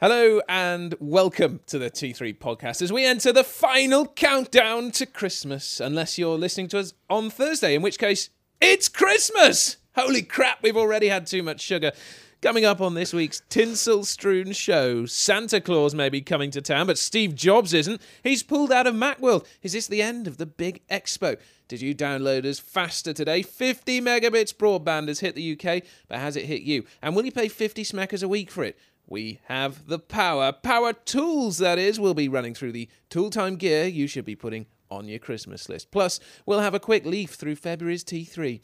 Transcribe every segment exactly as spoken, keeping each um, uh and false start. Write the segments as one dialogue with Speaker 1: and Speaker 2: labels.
Speaker 1: Hello and welcome to the T three podcast as we enter the final countdown to Christmas. Unless you're listening to us on Thursday, in which case it's Christmas! Holy crap, we've already had too much sugar. Coming up on this week's tinsel-strewn show, Santa Claus may be coming to town, but Steve Jobs isn't. He's pulled out of Macworld. Is this the end of the big expo? Did you download us faster today? fifty megabits broadband has hit the U K, but has it hit you? And will you pay fifty smackers a week for it? We have the power. Power tools, that is. We'll be running through the tool time gear you should be putting on your Christmas list. Plus, we'll have a quick leaf through February's T three.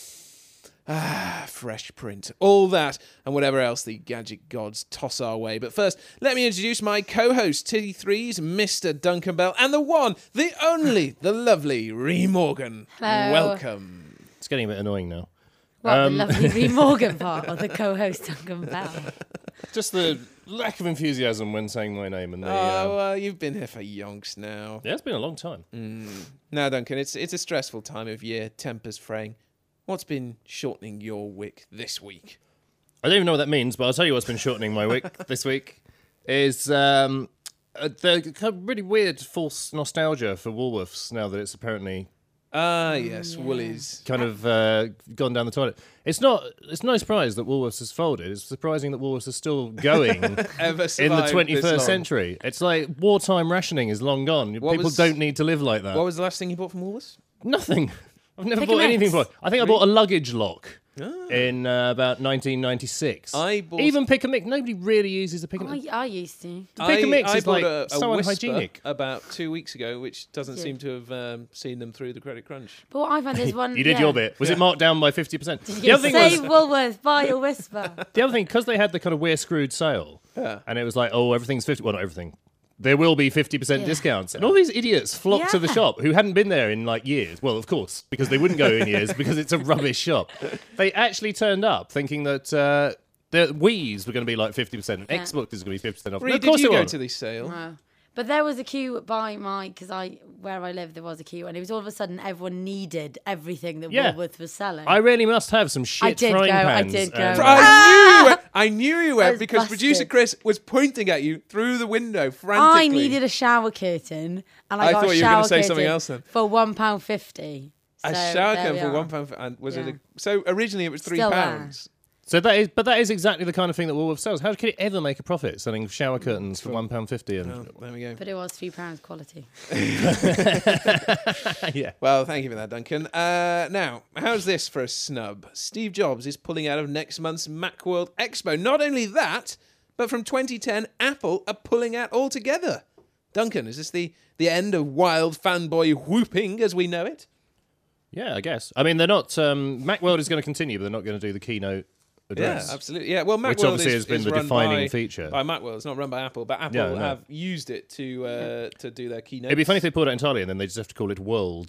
Speaker 1: Ah, fresh print. All that and whatever else the gadget gods toss our way. But first, let me introduce my co-host, T three's Mister Duncan Bell, and the one, the only, the lovely Ree Morgan.
Speaker 2: Hello.
Speaker 1: Welcome.
Speaker 3: It's getting a bit annoying now.
Speaker 2: What,
Speaker 3: Um,
Speaker 2: the lovely Ree Morgan part of the co-host Duncan Bell?
Speaker 3: Just the lack of enthusiasm when saying my name. And the,
Speaker 1: Oh,
Speaker 3: uh,
Speaker 1: well, you've been here for yonks now.
Speaker 3: yeah, it's been a long time.
Speaker 1: Mm. Now, Duncan, it's it's a stressful time of year, tempers fraying. What's been shortening your wick this week?
Speaker 3: I don't even know what that means, but I'll tell you what's been shortening my week this week is um, uh, the kind of really weird false nostalgia for Woolworths now that it's apparently
Speaker 1: Ah, yes,
Speaker 2: yeah.
Speaker 1: Woolies.
Speaker 3: kind of uh, gone down the toilet. It's not. It's no surprise that Woolworths has folded. It's surprising that Woolworths is still going
Speaker 1: Ever
Speaker 3: in the
Speaker 1: survived this
Speaker 3: twenty-first
Speaker 1: long?
Speaker 3: century. It's like wartime rationing is long gone.
Speaker 1: What
Speaker 3: People
Speaker 1: was-
Speaker 3: don't need to live like that.
Speaker 1: What was the last thing you bought from Woolworths?
Speaker 3: Nothing. I've never
Speaker 2: Pick
Speaker 3: bought
Speaker 2: and
Speaker 3: anything
Speaker 2: mix.
Speaker 3: for. I think I bought a luggage lock
Speaker 1: Ah.
Speaker 3: in uh, about nineteen ninety-six.
Speaker 1: I bought
Speaker 3: Even pick and mix. Nobody really uses a pick and mix.
Speaker 2: I, I used to.
Speaker 3: The pick and mix
Speaker 1: I
Speaker 3: is
Speaker 1: bought
Speaker 3: like
Speaker 1: a, a
Speaker 3: so
Speaker 1: Whisper
Speaker 3: unhygienic.
Speaker 1: about two weeks ago, which doesn't
Speaker 2: Yeah.
Speaker 1: seem to have um, seen them through the credit crunch.
Speaker 2: But what I found is one...
Speaker 3: You did
Speaker 2: yeah.
Speaker 3: your bit. Was
Speaker 1: Yeah.
Speaker 3: it marked down by fifty percent?
Speaker 2: Did
Speaker 3: The
Speaker 2: you
Speaker 3: other thing
Speaker 2: say
Speaker 3: was
Speaker 2: Woolworths, buy a Whisper?
Speaker 3: the other thing because they had the kind of we're screwed sale,
Speaker 1: Yeah.
Speaker 3: and it was like, oh, everything's fifty. Well, not everything. There will be fifty percent
Speaker 2: Yeah.
Speaker 3: discounts, and all these idiots flocked to the
Speaker 2: Yeah.
Speaker 3: shop who hadn't been there in like years. Well, of course, because they wouldn't go in years because it's a rubbish shop. They actually turned up thinking that uh, the Wii's were going to be like fifty percent, and
Speaker 2: Yeah.
Speaker 3: Xbox is going to be fifty percent off.
Speaker 1: Ree,
Speaker 3: No, of
Speaker 1: did
Speaker 3: course
Speaker 1: you
Speaker 3: they
Speaker 1: go
Speaker 3: weren't.
Speaker 1: to this sale?
Speaker 2: No. But there was a queue by my... Because I, where I live, there was a queue. And it was all of a sudden everyone needed everything that
Speaker 3: Yeah.
Speaker 2: Woolworths was selling.
Speaker 3: I really must have some shit
Speaker 2: I did
Speaker 3: frying
Speaker 2: go, I
Speaker 3: pans.
Speaker 2: did go.
Speaker 3: and-
Speaker 2: Fr-
Speaker 1: I knew you went, I knew you
Speaker 2: I
Speaker 1: went
Speaker 2: was
Speaker 1: because producer
Speaker 2: busted.
Speaker 1: Chris was pointing at you through the window frantically.
Speaker 2: I needed a shower curtain. And I,
Speaker 1: I
Speaker 2: got
Speaker 1: thought
Speaker 2: a
Speaker 1: you were
Speaker 2: shower
Speaker 1: gonna say
Speaker 2: curtain
Speaker 1: something else then.
Speaker 2: for one pound fifty.
Speaker 1: a
Speaker 2: So
Speaker 1: shower
Speaker 2: there
Speaker 1: curtain
Speaker 2: we
Speaker 1: for
Speaker 2: are.
Speaker 1: one pound. And was
Speaker 2: Yeah.
Speaker 1: it? A, so originally it was three
Speaker 2: Still there.
Speaker 1: pounds.
Speaker 3: So that is, but that is exactly the kind of thing that Woolworths sells. How could it ever make a profit selling shower curtains for one pound fifty? And
Speaker 1: Well, there we go.
Speaker 2: But it was three pounds quality.
Speaker 3: yeah,
Speaker 1: Well, thank you for that, Duncan. Uh, now, how's this for a snub? Steve Jobs is pulling out of next month's Macworld Expo. Not only that, but from twenty ten, Apple are pulling out altogether. Duncan, is this the, the end of wild fanboy whooping as we know it?
Speaker 3: yeah, I guess. I mean, they're not. Um, Macworld is going to continue, but they're not going to do the keynote address.
Speaker 1: Yeah, absolutely. Yeah, well, Macworld
Speaker 3: Which obviously
Speaker 1: is,
Speaker 3: has been
Speaker 1: is
Speaker 3: the
Speaker 1: run
Speaker 3: defining
Speaker 1: by,
Speaker 3: feature.
Speaker 1: by Macworld. It's not run by Apple, but Apple
Speaker 3: Yeah, no.
Speaker 1: have used it to uh, to do their keynote.
Speaker 3: It'd be funny if they pulled it entirely and then they just have to call it World.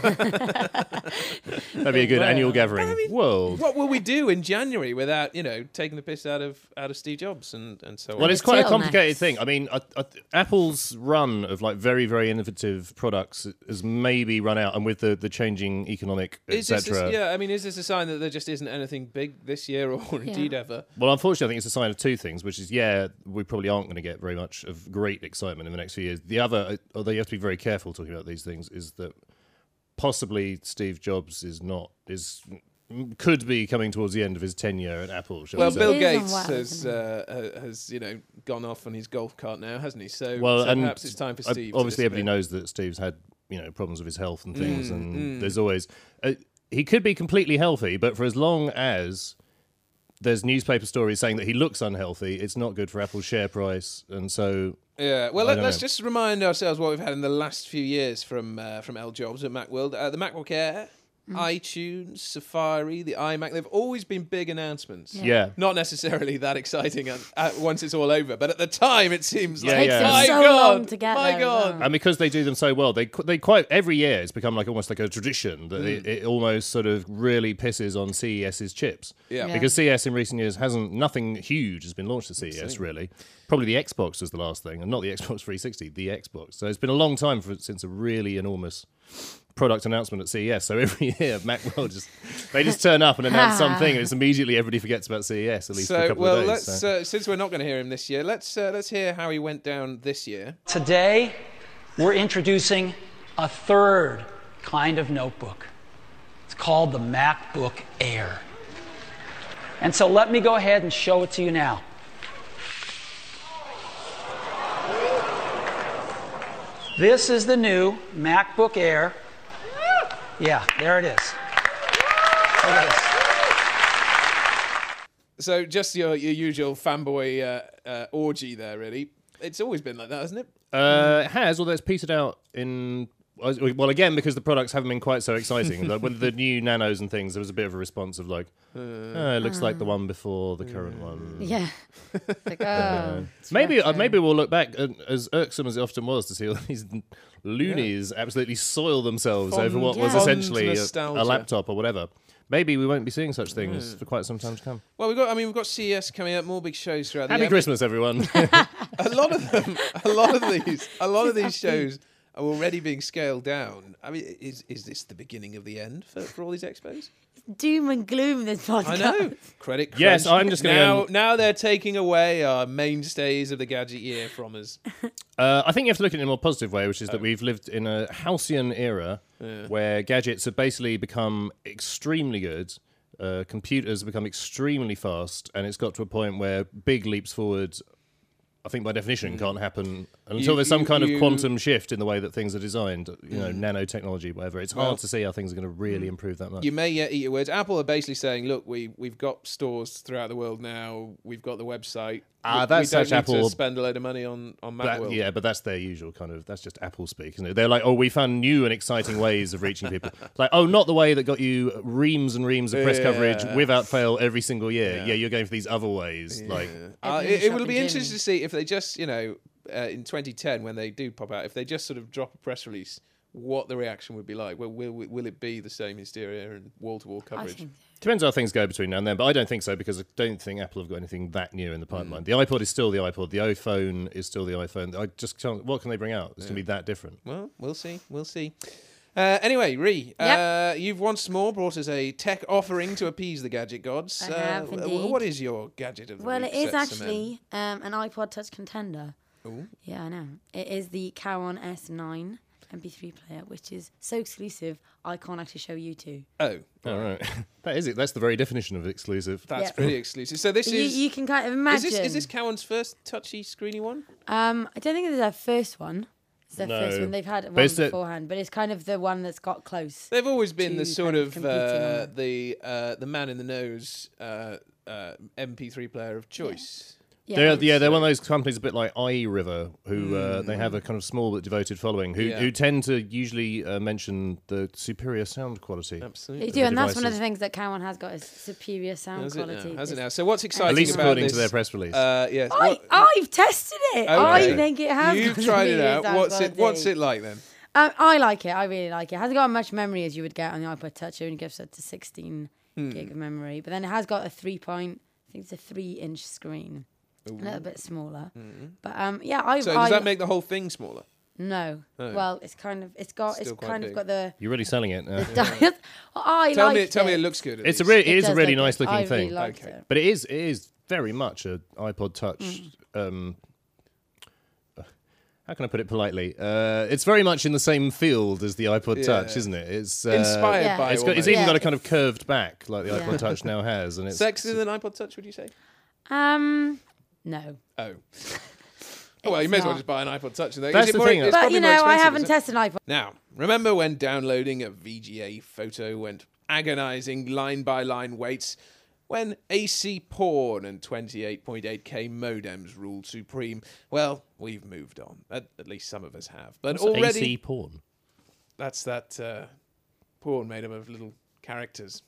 Speaker 3: That'd be a good
Speaker 1: Well,
Speaker 3: annual gathering.
Speaker 1: I mean,
Speaker 3: World.
Speaker 1: What will we do in January without, you know, taking the piss out of out of Steve Jobs and, and so on?
Speaker 3: Well, it's quite a
Speaker 2: turtlenecks.
Speaker 3: complicated thing. I mean, I, I, Apple's run of like very, very innovative products has maybe run out, and with the, the changing economic,
Speaker 1: Is this,
Speaker 3: etc.
Speaker 1: yeah, I mean, is this a sign that there just isn't anything big this year or indeed ever?
Speaker 3: Well, unfortunately, I think it's a sign of two things, which is, yeah, we probably aren't going to get very much of great excitement in the next few years. The other, although you have to be very careful talking about these things, is that possibly Steve Jobs is not, is could be coming towards the end of his tenure at Apple. shall we
Speaker 1: Well,
Speaker 3: say.
Speaker 1: Bill
Speaker 2: It is on
Speaker 1: Gates
Speaker 2: well,
Speaker 1: has
Speaker 2: isn't
Speaker 1: uh, ha- has you know gone off on his golf cart now, hasn't he? So,
Speaker 3: Well,
Speaker 1: so
Speaker 3: and
Speaker 1: perhaps it's time for
Speaker 3: uh,
Speaker 1: Steve. to
Speaker 3: obviously, everybody
Speaker 1: disappear.
Speaker 3: knows that Steve's had you know problems with his health and things,
Speaker 1: Mm,
Speaker 3: and
Speaker 1: mm.
Speaker 3: there's always uh, he could be completely healthy, but for as long as there's newspaper stories saying that he looks unhealthy, it's not good for Apple's share price, and so
Speaker 1: Yeah, well,
Speaker 3: I
Speaker 1: let,
Speaker 3: don't
Speaker 1: let's
Speaker 3: know.
Speaker 1: just remind ourselves what we've had in the last few years from uh, from L Jobs at Macworld. Uh, the MacBook Air, iTunes, Safari, the iMac. They've always been big announcements.
Speaker 2: Yeah.
Speaker 3: yeah.
Speaker 1: Not necessarily that exciting uh, uh, once it's all over, but at the time it seems
Speaker 3: Yeah,
Speaker 1: like,
Speaker 2: Takes
Speaker 3: yeah.
Speaker 2: them
Speaker 1: my
Speaker 2: so
Speaker 1: God,
Speaker 2: long to get
Speaker 1: my
Speaker 2: there as
Speaker 1: God.
Speaker 2: well.
Speaker 3: And because they do them so well, they qu- they quite every year it's become like almost like a tradition that it, it almost sort of really pisses on C E S's chips.
Speaker 1: Yeah.
Speaker 2: Yeah.
Speaker 3: Because C E S in recent years hasn't nothing huge has been launched at C E S really. Probably the Xbox was the last thing, and not the Xbox three sixty, the Xbox. So it's been a long time for, since a really enormous product announcement at C E S. So every year, Macworld just they just turn up and announce something, and it's immediately everybody forgets about C E S at least
Speaker 1: So
Speaker 3: for a couple
Speaker 1: well,
Speaker 3: of days.
Speaker 1: let's
Speaker 3: so.
Speaker 1: uh, since we're not going to hear him this year, let's uh, let's hear how he went down this year.
Speaker 4: Today, we're introducing a third kind of notebook. It's called the MacBook Air. And so let me go ahead and show it to you now. This is the new MacBook Air. Yeah, there it is. Look at this.
Speaker 1: So just your your usual fanboy uh, uh, orgy there, really. It's always been like that, hasn't it?
Speaker 3: Uh, it has, although it's petered out in. Well, again, because the products haven't been quite so exciting. Like, with the new Nanos and things, there was a bit of a response of like, oh, it looks like the one before the current one.
Speaker 2: Yeah. It's like, oh, it's
Speaker 3: Maybe uh,
Speaker 2: retro.
Speaker 3: maybe we'll look back, uh, as irksome as it often was, to see all these loonies absolutely soil themselves
Speaker 1: Fond-
Speaker 3: over what was
Speaker 2: Yeah.
Speaker 3: essentially a,
Speaker 1: nostalgia.
Speaker 3: a laptop or whatever. Maybe we won't be seeing such things for quite some time to come.
Speaker 1: Well, we've got. I mean, we've got C E S coming up, more big shows throughout the
Speaker 3: Happy
Speaker 1: year.
Speaker 3: Christmas, everyone.
Speaker 1: A lot of them, a lot of these, a lot of these shows are already being scaled down. I mean, is is this the beginning of the end for, for all these expos?
Speaker 2: Doom and gloom, this podcast.
Speaker 1: I know. Credit crunch.
Speaker 3: Yes, I'm just gonna
Speaker 1: now.
Speaker 3: go-
Speaker 1: Now they're taking away our mainstays of the gadget year from us.
Speaker 3: Uh, I think you have to look at it in a more positive way, which is that we've lived in a halcyon era where gadgets have basically become extremely good. Uh, computers have become extremely fast, and it's got to a point where big leaps forward, I think by definition, can't happen until
Speaker 1: You-
Speaker 3: there's some
Speaker 1: you-
Speaker 3: kind
Speaker 1: you-
Speaker 3: of quantum shift in the way that things are designed. You know, nanotechnology, whatever. It's hard
Speaker 1: Well-
Speaker 3: to see how things are going to really improve that much.
Speaker 1: You may yet eat your words. Apple are basically saying, "Look, we we've got stores throughout the world now. We've got the website.
Speaker 3: Ah,
Speaker 1: we,
Speaker 3: that's
Speaker 1: we don't
Speaker 3: such
Speaker 1: need
Speaker 3: Apple-
Speaker 1: to spend a load of money on on
Speaker 3: That-
Speaker 1: Macworld."
Speaker 3: yeah, but that's their usual kind of. That's just Apple speak, isn't it? They're like, oh, we found new and exciting ways of reaching people. Like, oh, not the way that got you reams and reams of press
Speaker 1: Yeah.
Speaker 3: coverage without fail every single year.
Speaker 1: Yeah.
Speaker 3: Yeah, you're going for these other ways. Like,
Speaker 1: Uh,
Speaker 2: Every
Speaker 1: it, it will
Speaker 2: shop
Speaker 1: be
Speaker 2: in
Speaker 1: interesting
Speaker 2: Germany.
Speaker 1: to see if they just, you know, uh, in twenty ten when they do pop out, if they just sort of drop a press release, what the reaction would be like. Will will, will it be the same hysteria and wall to wall
Speaker 2: I
Speaker 1: coverage?
Speaker 2: think
Speaker 3: depends how things go between now and then, but I don't think so because I don't think Apple have got anything that new in the
Speaker 1: Mm.
Speaker 3: pipeline. The iPod is still the iPod. The iPhone is still the iPhone. I just can't. What can they bring out? It's going to be that different.
Speaker 1: Well, we'll see. We'll see. Uh, anyway, Ree, uh, you've once more brought us a tech offering to appease the gadget gods.
Speaker 2: I
Speaker 1: uh,
Speaker 2: have
Speaker 1: w-
Speaker 2: indeed.
Speaker 1: What is your gadget of the
Speaker 2: Well,
Speaker 1: week,
Speaker 2: it is
Speaker 1: set cement?
Speaker 2: actually um, an iPod Touch contender.
Speaker 1: Ooh.
Speaker 2: Yeah, I know. It is the Kawan S nine M P three player, which is so exclusive, I can't actually show you two.
Speaker 1: Oh,
Speaker 3: All right, that is it. That's the very definition of exclusive.
Speaker 1: that's
Speaker 2: Yeah.
Speaker 1: pretty exclusive. So this
Speaker 2: You,
Speaker 1: is.
Speaker 2: you can kind of
Speaker 1: is
Speaker 2: imagine.
Speaker 1: this is this Cowan's first touchy screeny one?
Speaker 2: Um, I don't think it's their first one. It's their
Speaker 3: No.
Speaker 2: first one. They've had
Speaker 3: But
Speaker 2: one
Speaker 3: it's the-
Speaker 2: beforehand, but it's kind of the one that's got close.
Speaker 1: They've always been the
Speaker 2: to
Speaker 1: sort
Speaker 2: kind of
Speaker 1: of
Speaker 2: competing on
Speaker 1: uh,
Speaker 2: that.
Speaker 1: the uh, the man in the nose uh, uh, M P three player of choice.
Speaker 2: Yeah,
Speaker 3: They're,
Speaker 2: it's-
Speaker 3: yeah, they're one of those companies a bit like iRiver, who uh, they have a kind of small but devoted following, who,
Speaker 1: Mm. Yeah.
Speaker 3: who tend to usually uh, mention the superior sound quality.
Speaker 1: Absolutely.
Speaker 2: They do, and that's one of
Speaker 3: devices.
Speaker 2: the things that Kawan has got is superior sound
Speaker 1: Has it
Speaker 2: quality.
Speaker 1: now? Has it
Speaker 2: It's-
Speaker 1: now? So what's exciting
Speaker 3: At least
Speaker 1: about
Speaker 3: according
Speaker 1: this?
Speaker 3: to their press release.
Speaker 1: Uh, yes.
Speaker 2: I,
Speaker 1: what-
Speaker 2: I've tested it. I
Speaker 1: Okay.
Speaker 2: think it has.
Speaker 1: You've
Speaker 2: got
Speaker 1: tried it
Speaker 2: superior
Speaker 1: out.
Speaker 2: sound
Speaker 1: What's it? What's
Speaker 2: quality.
Speaker 1: it like then?
Speaker 2: Um, I like it. I really like it. It hasn't got as much memory as you would get on the iPod Touch. It only gives up to sixteen
Speaker 1: Hmm.
Speaker 2: gig of memory, but then it has got a three point. I think it's a three-inch screen, a little bit smaller. But um, yeah, I.
Speaker 1: Hmm. So
Speaker 2: I,
Speaker 1: does that make the whole thing smaller?
Speaker 2: No.
Speaker 1: Oh.
Speaker 2: Well, it's kind of. It's got.
Speaker 1: Still
Speaker 2: it's
Speaker 1: quite
Speaker 2: kind
Speaker 1: big.
Speaker 2: of got the.
Speaker 3: You're really selling it. now.
Speaker 2: the diet. I
Speaker 1: Tell
Speaker 2: like
Speaker 1: me,
Speaker 2: it.
Speaker 1: tell me, it looks good. at
Speaker 3: It's a
Speaker 1: least.
Speaker 3: really, it is a
Speaker 2: does
Speaker 3: really
Speaker 2: look
Speaker 3: nice
Speaker 2: good.
Speaker 3: looking
Speaker 2: I
Speaker 3: thing,
Speaker 2: Really liked
Speaker 1: Okay.
Speaker 2: it.
Speaker 3: but it is it is very much a iPod Touch. Um, uh, how can I put it politely? Uh, it's very much in the same field as the iPod
Speaker 1: Yeah.
Speaker 3: Touch, isn't it? It's uh,
Speaker 1: Inspired
Speaker 2: Yeah.
Speaker 1: by.
Speaker 3: It's, got, it's
Speaker 1: almost.
Speaker 3: even
Speaker 2: Yeah,
Speaker 3: got a kind of
Speaker 2: it's-
Speaker 3: curved back like the
Speaker 2: Yeah.
Speaker 3: iPod Touch now has, and it's
Speaker 1: sexier than iPod Touch. Would you say?
Speaker 2: Um, no.
Speaker 1: Oh. Oh, well, you
Speaker 2: It's
Speaker 1: may as well
Speaker 2: not.
Speaker 1: just buy an iPod Touch. And then-
Speaker 3: That's
Speaker 1: is it
Speaker 3: the
Speaker 1: more,
Speaker 3: thing,
Speaker 1: it's
Speaker 3: though.
Speaker 2: But
Speaker 1: probably
Speaker 2: you
Speaker 1: more
Speaker 2: know, I
Speaker 1: expensive,
Speaker 2: haven't
Speaker 1: is it?
Speaker 2: tested an iPod.
Speaker 1: Now, remember when downloading a V G A photo went agonizing line by line waits? When A C porn and twenty-eight point eight K modems ruled supreme? Well, we've moved on. At, at least some of us have. But
Speaker 3: What's
Speaker 1: already,
Speaker 3: A C porn.
Speaker 1: that's that uh, porn made up of little characters.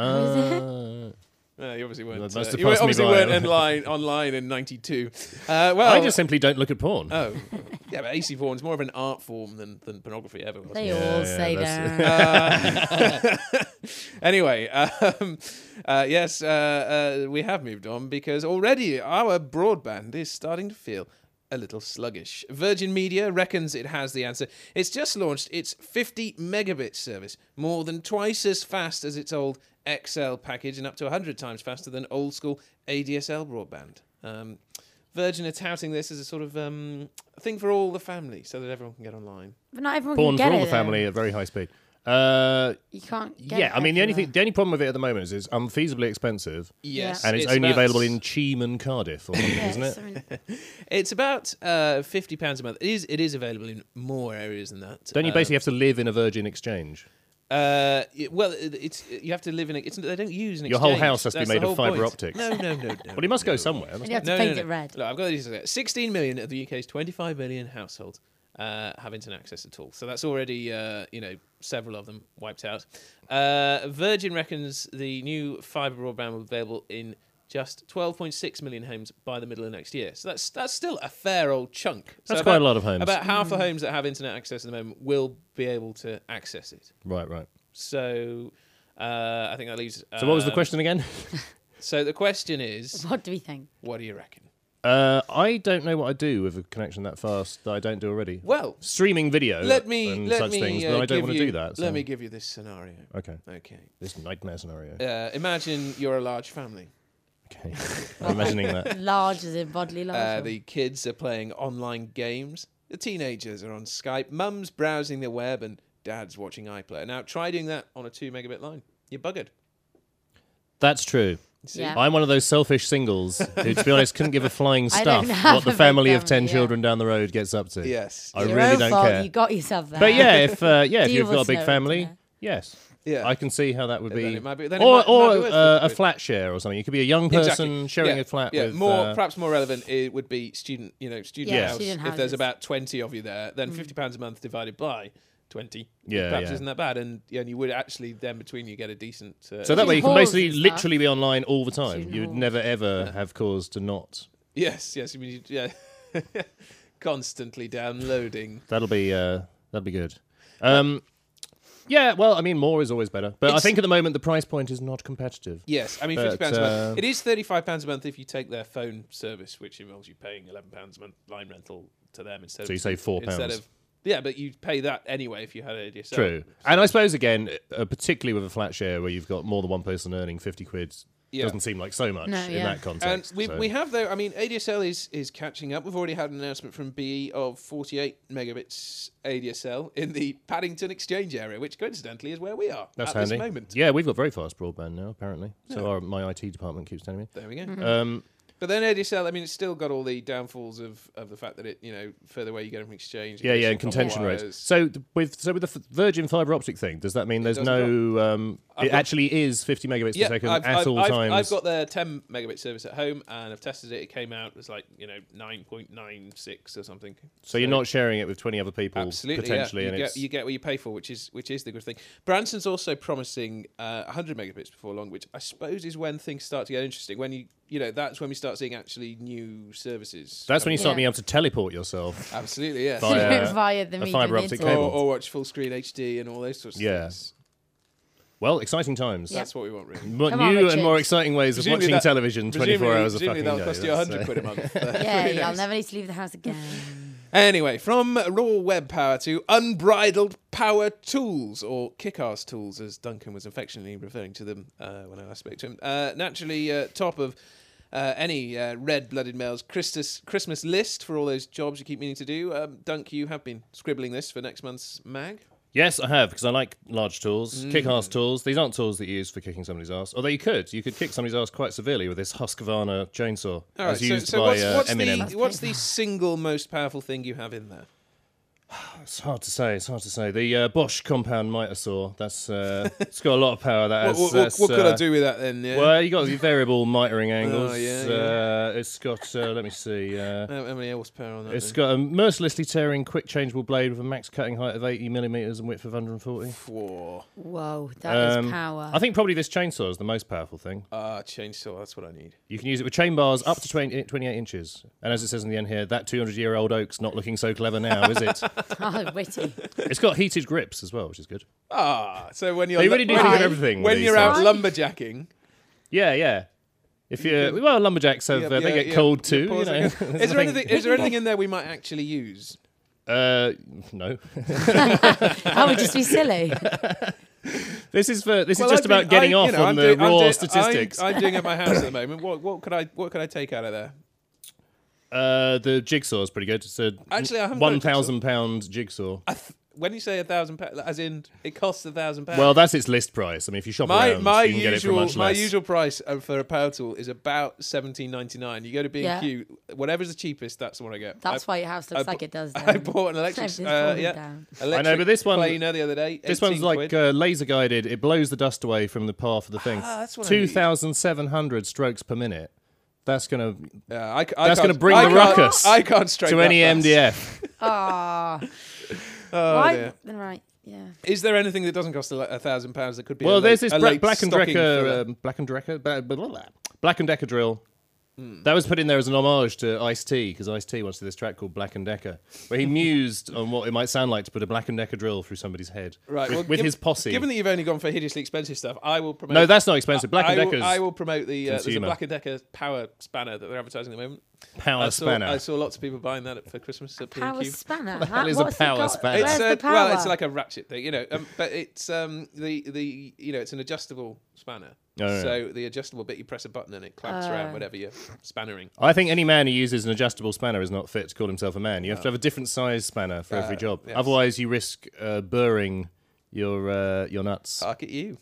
Speaker 3: Uh,
Speaker 1: Uh, you obviously weren't.
Speaker 3: That must
Speaker 1: Uh,
Speaker 3: have
Speaker 1: you
Speaker 3: passed me
Speaker 1: obviously
Speaker 3: by.
Speaker 1: weren't online online in ninety-two. Uh, well,
Speaker 3: I just simply don't look at porn.
Speaker 1: oh yeah, but A C porn is more of an art form than, than pornography ever was.
Speaker 2: They
Speaker 3: Yeah,
Speaker 2: all
Speaker 3: yeah,
Speaker 2: say
Speaker 3: that's-
Speaker 2: that.
Speaker 1: Anyway, um, uh, yes, uh, uh, we have moved on because already our broadband is starting to feel a little sluggish. Virgin Media reckons it has the answer. It's just launched its fifty megabit service, more than twice as fast as its old X L package and up to one hundred times faster than old school A D S L broadband. Um, Virgin are touting this as a sort of um, thing for all the family, so that everyone can get online.
Speaker 2: But not everyone
Speaker 3: Born
Speaker 2: can
Speaker 3: for
Speaker 2: get
Speaker 3: all
Speaker 2: it.
Speaker 3: the family
Speaker 2: though.
Speaker 3: at very high speed. Uh,
Speaker 2: You can't get
Speaker 3: yeah,
Speaker 2: it
Speaker 3: I mean the only
Speaker 2: everywhere.
Speaker 3: thing, the only problem with it at the moment is it's unfeasibly expensive,
Speaker 1: Yes,
Speaker 3: and it's, only
Speaker 1: about-
Speaker 3: available in Cheam and Cardiff, or something,
Speaker 2: Yeah,
Speaker 3: isn't
Speaker 2: it's
Speaker 3: it?
Speaker 2: something-
Speaker 1: It's about uh, fifty pounds a month. It is. It is available in more areas than that.
Speaker 3: Don't you
Speaker 1: Uh,
Speaker 3: basically have to live in a Virgin exchange?
Speaker 1: Uh, it- well, it- it's you have to live in it. It's, they don't use an
Speaker 3: Your whole
Speaker 1: exchange.
Speaker 3: house has to be
Speaker 1: That's
Speaker 3: made
Speaker 1: the
Speaker 3: of
Speaker 1: whole
Speaker 3: fibre
Speaker 1: point.
Speaker 3: optics.
Speaker 1: No, no, no, no.
Speaker 3: Well, he must go somewhere.
Speaker 2: And
Speaker 3: mustn't
Speaker 2: you have to
Speaker 1: No,
Speaker 2: paint
Speaker 1: no,
Speaker 2: it
Speaker 1: no.
Speaker 2: red.
Speaker 1: Look, I've got these. sixteen million of the U K's twenty-five million households uh, have internet access at all. So that's already, uh, you know, several of them wiped out. Uh, Virgin reckons the new fibre broadband will be available in just twelve point six million homes by the middle of next year. So that's that's still a fair old chunk. So
Speaker 3: That's quite a lot of homes.
Speaker 1: About half the homes that have internet access at the moment will be able to access it.
Speaker 3: Right, right.
Speaker 1: So uh, I think that leaves.
Speaker 3: So what was the
Speaker 1: um,
Speaker 3: question again?
Speaker 1: So the question is,
Speaker 2: What do we think?
Speaker 1: what do you reckon?
Speaker 3: Uh, I don't know what I do with a connection that fast that I don't do already.
Speaker 1: Well,
Speaker 3: Streaming video
Speaker 1: let me
Speaker 3: and
Speaker 1: let
Speaker 3: such
Speaker 1: me
Speaker 3: things,
Speaker 1: uh,
Speaker 3: but I don't
Speaker 1: give
Speaker 3: want to
Speaker 1: you-
Speaker 3: do that. so-
Speaker 1: Let me give you this scenario.
Speaker 3: Okay,
Speaker 1: Okay.
Speaker 3: this nightmare scenario.
Speaker 1: Uh, imagine you're a large family.
Speaker 3: Okay, I'm imagining that.
Speaker 2: Large as in bodily large.
Speaker 1: Uh,
Speaker 2: or-
Speaker 1: the kids are playing online games. The teenagers are on Skype. Mum's browsing the web, and Dad's watching iPlayer. Now, try doing that on a two megabit line. You're buggered.
Speaker 3: That's true.
Speaker 1: See?
Speaker 2: Yeah.
Speaker 3: I'm one of those selfish singles who, to be honest, couldn't give a flying
Speaker 2: I
Speaker 3: stuff
Speaker 2: don't have
Speaker 3: what the
Speaker 2: a big
Speaker 3: family of ten
Speaker 2: family, yeah.
Speaker 3: children down the road gets up to.
Speaker 1: Yes.
Speaker 3: I
Speaker 2: Your
Speaker 3: really
Speaker 2: own
Speaker 3: don't
Speaker 2: fault,
Speaker 3: care.
Speaker 2: You got yourself there.
Speaker 3: But yeah, if uh, yeah, if
Speaker 2: Deal
Speaker 3: you've got a
Speaker 2: with
Speaker 3: big
Speaker 2: it,
Speaker 3: family,
Speaker 2: yeah.
Speaker 3: yes,
Speaker 1: Yeah.
Speaker 3: I can see how that would
Speaker 1: Then
Speaker 3: be.
Speaker 1: it might be- then it
Speaker 3: or
Speaker 1: might-
Speaker 3: or
Speaker 1: might be worth
Speaker 3: uh,
Speaker 1: it.
Speaker 3: a flat share or something. You could be a young person
Speaker 1: Exactly.
Speaker 3: sharing
Speaker 1: yeah.
Speaker 3: a flat
Speaker 1: yeah.
Speaker 3: with.
Speaker 1: more
Speaker 3: uh,
Speaker 1: perhaps more relevant it would be student you know student
Speaker 2: Yeah,
Speaker 1: house.
Speaker 2: student
Speaker 1: If there's
Speaker 2: houses.
Speaker 1: about twenty of you there, then fifty pounds a month divided by twenty
Speaker 3: Yeah,
Speaker 1: perhaps
Speaker 3: yeah.
Speaker 1: isn't that bad, and yeah, and you would actually then between you get a decent uh,
Speaker 3: So that way you can
Speaker 2: halls
Speaker 3: basically
Speaker 2: and stuff.
Speaker 3: literally be online all the time.
Speaker 2: Student
Speaker 3: You would
Speaker 2: halls.
Speaker 3: never ever have cause to not.
Speaker 1: yes yes I mean, you- yeah constantly downloading.
Speaker 3: That'll be uh, that'll be good. Um, yeah, well, I mean, more is always better, but I
Speaker 1: It's-
Speaker 3: think at the moment the price point is not competitive.
Speaker 1: Yes, I mean
Speaker 3: But,
Speaker 1: fifty pounds a month.
Speaker 3: uh,
Speaker 1: It is thirty-five pounds a month if you take their phone service, which involves you paying eleven pounds a month line rental to them instead.
Speaker 3: So
Speaker 1: of
Speaker 3: you say four
Speaker 1: instead
Speaker 3: pounds.
Speaker 1: of yeah, but you pay that anyway if you had it yourself.
Speaker 3: True, and I suppose again, uh, particularly with a flat share where you've got more than one person earning fifty quid,
Speaker 1: Yeah.
Speaker 3: doesn't seem like so much
Speaker 2: No,
Speaker 3: in
Speaker 2: yeah.
Speaker 3: that
Speaker 1: And
Speaker 3: context.
Speaker 1: we
Speaker 3: so-
Speaker 1: we have though. I mean, A D S L is is catching up. We've already had an announcement from B E of forty-eight megabits A D S L in the Paddington Exchange area, which coincidentally is where we are
Speaker 3: That's
Speaker 1: at
Speaker 3: handy.
Speaker 1: this moment.
Speaker 3: Yeah, we've got very fast broadband now, apparently. So our, my I T department keeps telling me.
Speaker 1: There we go.
Speaker 2: Mm-hmm.
Speaker 3: Um,
Speaker 1: But then A D S L, I mean, it's still got all the downfalls of, of the fact that it, you know, further away you get from exchange. it
Speaker 3: yeah,
Speaker 1: goes
Speaker 3: yeah,
Speaker 1: through
Speaker 3: and contention
Speaker 1: copper
Speaker 3: rates.
Speaker 1: wires.
Speaker 3: So th- with so with the f- Virgin fibre optic thing, does that mean there's
Speaker 1: doesn't
Speaker 3: no? Um,
Speaker 1: I've
Speaker 3: it
Speaker 1: got-
Speaker 3: actually is fifty megabits
Speaker 1: Yeah,
Speaker 3: per second
Speaker 1: I've,
Speaker 3: at
Speaker 1: I've,
Speaker 3: all
Speaker 1: I've,
Speaker 3: times.
Speaker 1: I've got their ten megabit service at home, and I've tested it. It came out as like you know nine point nine six or something.
Speaker 3: so you're not sharing it with twenty other people
Speaker 1: Absolutely,
Speaker 3: potentially,
Speaker 1: yeah.
Speaker 3: and
Speaker 1: You
Speaker 3: it's
Speaker 1: get you get what you pay for, which is which is the good thing. Branson's also promising uh, one hundred megabits before long, which I suppose is when things start to get interesting. When you you know that's when we start seeing actually new services.
Speaker 3: that's when you start
Speaker 2: Yeah.
Speaker 3: being able to teleport yourself.
Speaker 1: Absolutely, yes.
Speaker 3: Via-
Speaker 2: Via the
Speaker 3: a
Speaker 2: medium
Speaker 3: fibre optic
Speaker 2: internet.
Speaker 1: or,
Speaker 3: cable.
Speaker 1: or watch full screen H D and all those sorts of
Speaker 3: Yeah.
Speaker 1: things.
Speaker 3: Well, exciting times.
Speaker 1: That's what we want, really.
Speaker 3: Mo-
Speaker 2: Come on,
Speaker 3: New and
Speaker 2: Richard.
Speaker 3: more exciting ways of
Speaker 1: Presumably
Speaker 3: watching
Speaker 1: that-
Speaker 3: television twenty-four hours a
Speaker 1: presumably
Speaker 3: fucking
Speaker 1: that'll
Speaker 3: day.
Speaker 1: cost you one
Speaker 3: That's,
Speaker 1: hundred
Speaker 3: uh,
Speaker 1: quid a month. Uh,
Speaker 2: Yeah,
Speaker 1: who
Speaker 2: I'll
Speaker 1: knows?
Speaker 2: never need to leave the house again.
Speaker 1: Anyway, from raw web power to unbridled power tools, or kick-ass tools, as Duncan was affectionately referring to them uh, when I last spoke to him. Uh, naturally, uh, top of uh, any uh, red-blooded male's Christus, Christmas list for all those jobs you keep meaning to do. Um, Dunk, you have been scribbling this for next month's mag.
Speaker 3: Yes, I have, because I like large tools,
Speaker 1: Mm.
Speaker 3: kick-ass tools. These aren't tools that you use for kicking somebody's ass. Although you could. You could kick somebody's ass quite severely with this Husqvarna chainsaw,
Speaker 1: All right,
Speaker 3: as
Speaker 1: so,
Speaker 3: used
Speaker 1: so
Speaker 3: by
Speaker 1: what's,
Speaker 3: uh,
Speaker 1: what's,
Speaker 3: Eminem.
Speaker 1: the, what's the single most powerful thing you have in there?
Speaker 3: It's hard to say. It's hard to say. The uh, Bosch compound miter saw. That's uh, it's got a lot of power. That
Speaker 1: What,
Speaker 3: has,
Speaker 1: what, what,
Speaker 3: that's,
Speaker 1: what could I
Speaker 3: uh,
Speaker 1: do with that then? Yeah?
Speaker 3: Well, you got the variable mitering angles.
Speaker 1: Oh, yeah,
Speaker 3: Uh, it's got. Uh, let me see. Uh,
Speaker 1: how, how many horsepower on that?
Speaker 3: it's
Speaker 1: then?
Speaker 3: got a mercilessly tearing, quick changeable blade with a max cutting height of eighty millimeters and width of one hundred forty.
Speaker 1: Whoa.
Speaker 2: Whoa, that is
Speaker 3: Um,
Speaker 2: power.
Speaker 3: I think probably this chainsaw is the most powerful thing.
Speaker 1: Ah, chainsaw, that's what I need.
Speaker 3: You can use it with chain bars up to twenty, twenty-eight inches. And as it says in the end here, that two hundred year old oak's not looking so clever now, is it?
Speaker 2: Oh, witty.
Speaker 3: It's got heated grips as well, which is good.
Speaker 1: Ah, so when you're
Speaker 3: They really do
Speaker 2: think of
Speaker 3: everything
Speaker 1: when
Speaker 3: these
Speaker 1: you're out
Speaker 3: days.
Speaker 1: lumberjacking,
Speaker 3: Yeah, yeah. If you're well, lumberjacks have
Speaker 1: Yeah,
Speaker 3: uh, they
Speaker 1: yeah,
Speaker 3: get
Speaker 1: yeah.
Speaker 3: cold
Speaker 1: Yeah,
Speaker 3: too.
Speaker 1: pause
Speaker 3: You know.
Speaker 1: again.
Speaker 3: There's
Speaker 1: Is there
Speaker 3: nothing-
Speaker 1: anything? Is there anything in there we might actually use?
Speaker 3: Uh, no.
Speaker 2: That would just be silly.
Speaker 3: This is for this
Speaker 1: Well,
Speaker 3: is just
Speaker 1: I've
Speaker 3: about
Speaker 1: been-
Speaker 3: getting
Speaker 1: I-
Speaker 3: off
Speaker 1: you know,
Speaker 3: on
Speaker 1: I'm
Speaker 3: the
Speaker 1: doing- I'm
Speaker 3: raw
Speaker 1: doing-
Speaker 3: statistics.
Speaker 1: I'm, I'm doing at my house at the moment. What what could I what could I take out of there?
Speaker 3: Uh, the jigsaw is pretty good. It's a
Speaker 1: Actually, I haven't got a
Speaker 3: one
Speaker 1: jigsaw.
Speaker 3: thousand pound jigsaw.
Speaker 1: I th- when you say a thousand pounds, as in it costs a thousand pounds.
Speaker 3: Well, that's its list price. I mean, if you shop
Speaker 1: my
Speaker 3: around,
Speaker 1: my
Speaker 3: you can get it for
Speaker 1: usual
Speaker 3: much
Speaker 1: my
Speaker 3: less.
Speaker 1: usual price uh, for a power tool is about seventeen ninety nine. You go to B and Q, whatever's the cheapest, that's the one I get.
Speaker 2: That's
Speaker 1: I,
Speaker 2: why your house looks
Speaker 1: I
Speaker 2: like
Speaker 1: bu-
Speaker 2: it does.
Speaker 1: I
Speaker 2: Then.
Speaker 1: bought an electric.
Speaker 2: Everything's
Speaker 1: Uh,
Speaker 2: falling
Speaker 1: yeah,
Speaker 2: down.
Speaker 1: electric
Speaker 3: I know, but this one-
Speaker 1: planer the other day.
Speaker 3: This one's
Speaker 1: eighteen
Speaker 3: like
Speaker 1: quid.
Speaker 3: uh, laser guided. It blows the dust away from the path of the thing.
Speaker 1: Ah, that's what I
Speaker 3: Two
Speaker 1: need.
Speaker 3: thousand seven hundred strokes per minute. That's gonna
Speaker 1: Yeah, I, c- I
Speaker 3: That's
Speaker 1: can't-
Speaker 3: gonna bring
Speaker 1: I
Speaker 3: the
Speaker 1: can't-
Speaker 3: ruckus
Speaker 1: I can't straight
Speaker 3: to any M D F.
Speaker 2: Ah,
Speaker 1: Oh,
Speaker 2: why?
Speaker 1: dear.
Speaker 2: Then right, yeah.
Speaker 1: Is there anything that doesn't cost a, a thousand pounds that could be?
Speaker 3: Well,
Speaker 1: a
Speaker 3: there's
Speaker 1: late,
Speaker 3: this
Speaker 1: a
Speaker 3: Bra-
Speaker 1: late
Speaker 3: Black and
Speaker 1: stocking filler?
Speaker 3: Decker, um, Black and Decker, blah, blah, blah, blah. Black and Decker drill.
Speaker 1: Hmm.
Speaker 3: That was put in there as an homage to Ice-T, because Ice-T once did this track called Black and Decker, where he mused on what it might sound like to put a Black and Decker drill through somebody's head,
Speaker 1: Right,
Speaker 3: with,
Speaker 1: well,
Speaker 3: with
Speaker 1: giv-
Speaker 3: his posse.
Speaker 1: Given that you've only gone for hideously expensive stuff, I will promote.
Speaker 3: No, that's not expensive. Black
Speaker 1: I,
Speaker 3: and
Speaker 1: I will,
Speaker 3: Decker's
Speaker 1: I will promote the. Uh, there's a
Speaker 3: consumer.
Speaker 1: Black and Decker power spanner that they're advertising at the moment.
Speaker 3: power
Speaker 1: I saw,
Speaker 3: spanner.
Speaker 1: I saw lots of people buying that for Christmas at P and
Speaker 2: Power
Speaker 1: Q.
Speaker 2: spanner.
Speaker 3: hell is a
Speaker 2: What's it
Speaker 3: power
Speaker 2: got?
Speaker 3: spanner?
Speaker 2: Where's
Speaker 1: It's
Speaker 2: the
Speaker 1: a,
Speaker 2: power?
Speaker 1: well, it's like a ratchet thing, you know. Um, but it's um, the the you know it's an adjustable spanner.
Speaker 3: Oh, yeah.
Speaker 1: So the adjustable bit, you press a button and it clamps
Speaker 2: Uh.
Speaker 1: around whatever you're spannering.
Speaker 3: I think any man who uses an adjustable spanner is not fit to call himself a man. You have to have a different size spanner for every
Speaker 1: Uh,
Speaker 3: job.
Speaker 1: yes.
Speaker 3: Otherwise, you risk uh, burring your uh, your nuts.
Speaker 1: Hark at you.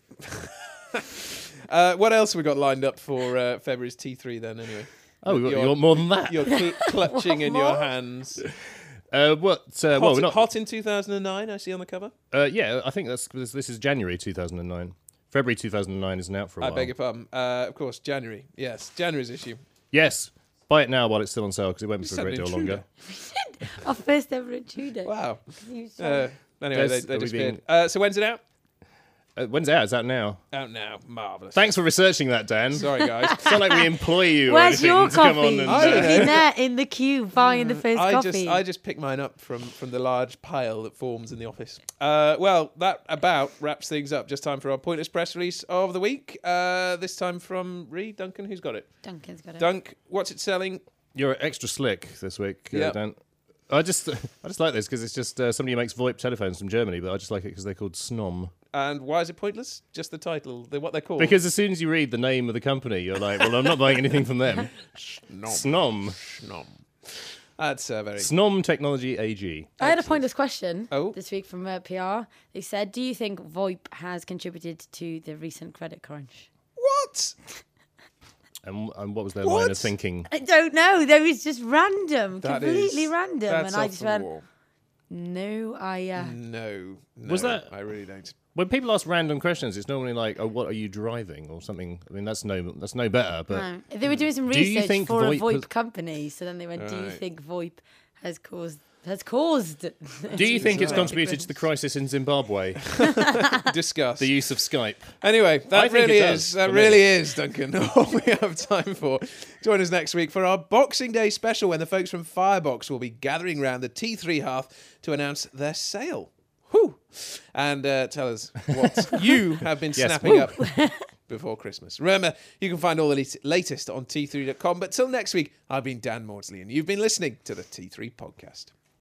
Speaker 1: uh, what else have we got lined up for uh, February's T three then? Anyway.
Speaker 3: oh, you,
Speaker 1: you're-
Speaker 3: you want more than that?
Speaker 1: You're cl- clutching in your
Speaker 2: What?
Speaker 1: hands.
Speaker 3: Uh, what? Uh,
Speaker 1: Hot,
Speaker 3: well, we're not.
Speaker 1: hot in two thousand nine, I see on the cover.
Speaker 3: Uh, yeah, I think that's this, this is January two thousand nine. February two thousand nine isn't out for a
Speaker 1: I
Speaker 3: while.
Speaker 1: beg your pardon. Uh, of course, January. Yes, January's issue.
Speaker 3: Yes, buy it now while it's still on sale because it won't be
Speaker 1: You
Speaker 3: for a great
Speaker 1: sent
Speaker 3: deal
Speaker 1: an
Speaker 3: longer.
Speaker 2: Our first ever intruder.
Speaker 1: Wow.
Speaker 2: You saw
Speaker 1: Uh, anyway, they,
Speaker 3: There's-
Speaker 1: they
Speaker 3: are we
Speaker 1: disappeared.
Speaker 3: being-
Speaker 1: Uh, so when's it out?
Speaker 3: Uh, when's it out? Is that now?
Speaker 1: Out now. Marvellous.
Speaker 3: Thanks for researching that, Dan.
Speaker 1: Sorry, guys.
Speaker 3: It's not like we employ you. or
Speaker 2: Where's
Speaker 3: anything
Speaker 2: your
Speaker 3: to come
Speaker 2: coffee?
Speaker 3: on and,
Speaker 1: I don't
Speaker 3: uh,
Speaker 1: know.
Speaker 2: Sitting there in the queue buying the first
Speaker 1: I
Speaker 2: coffee.
Speaker 1: just I just pick mine up from from the large pile that forms in the office. Uh, well, that about wraps things up. Just time for our pointless press release of the week. Uh, this time from Reed Duncan. Who's got it?
Speaker 2: Duncan's got it.
Speaker 1: Dunk. What's it selling?
Speaker 3: You're extra slick this week, uh,
Speaker 1: Yep.
Speaker 3: Dan. I just, I just like this because it's just uh, somebody who makes VoIP telephones from Germany, but I just like it because they're called Snom.
Speaker 1: And why is it pointless? Just the title. They're what they're called.
Speaker 3: Because as soon as you read the name of the company, you're like, well, I'm not buying anything from them.
Speaker 1: Snom.
Speaker 3: Snom.
Speaker 1: Snom. That's uh, very.
Speaker 3: Snom Technology A G.
Speaker 2: I had a pointless question
Speaker 1: Oh.
Speaker 2: this week from uh, P R. They said, do you think VoIP has contributed to the recent credit crunch?
Speaker 1: What?
Speaker 3: And, and what was their
Speaker 1: What?
Speaker 3: line of thinking?
Speaker 2: I don't know. There was just random,
Speaker 1: That
Speaker 2: completely
Speaker 1: is-
Speaker 2: random.
Speaker 1: That's
Speaker 2: And I
Speaker 1: off
Speaker 2: just
Speaker 1: the
Speaker 2: went,
Speaker 1: wall.
Speaker 2: no, I... Uh,
Speaker 1: No, no.
Speaker 3: Was that-
Speaker 1: I really don't.
Speaker 3: When people ask random questions, it's normally like, "Oh, what are you driving?" or something. I mean, that's no, that's no better. But
Speaker 2: no. They were doing some
Speaker 3: Do you
Speaker 2: research
Speaker 3: think
Speaker 2: for
Speaker 3: VoIP
Speaker 2: a VoIP
Speaker 3: has-
Speaker 2: company. So then they went, do you
Speaker 1: Right.
Speaker 2: think VoIP has caused... Has caused...
Speaker 3: do you think it's
Speaker 1: Bizarre.
Speaker 3: contributed to the crisis in Zimbabwe?
Speaker 1: Discuss.
Speaker 3: The use of Skype.
Speaker 1: Anyway,
Speaker 3: I
Speaker 1: that
Speaker 3: think
Speaker 1: really
Speaker 3: it does,
Speaker 1: is. That
Speaker 3: for me.
Speaker 1: really is, Duncan. All we have time for. Join us next week for our Boxing Day special when the folks from Firebox will be gathering around the T three hearth to announce their sale. Whew. And uh, tell us what you have been
Speaker 3: Yes,
Speaker 1: snapping up before Christmas. Remember, you can find all the lat- latest on T three dot com. But till next week, I've been Dan Maudsley, and you've been listening to the T three podcast.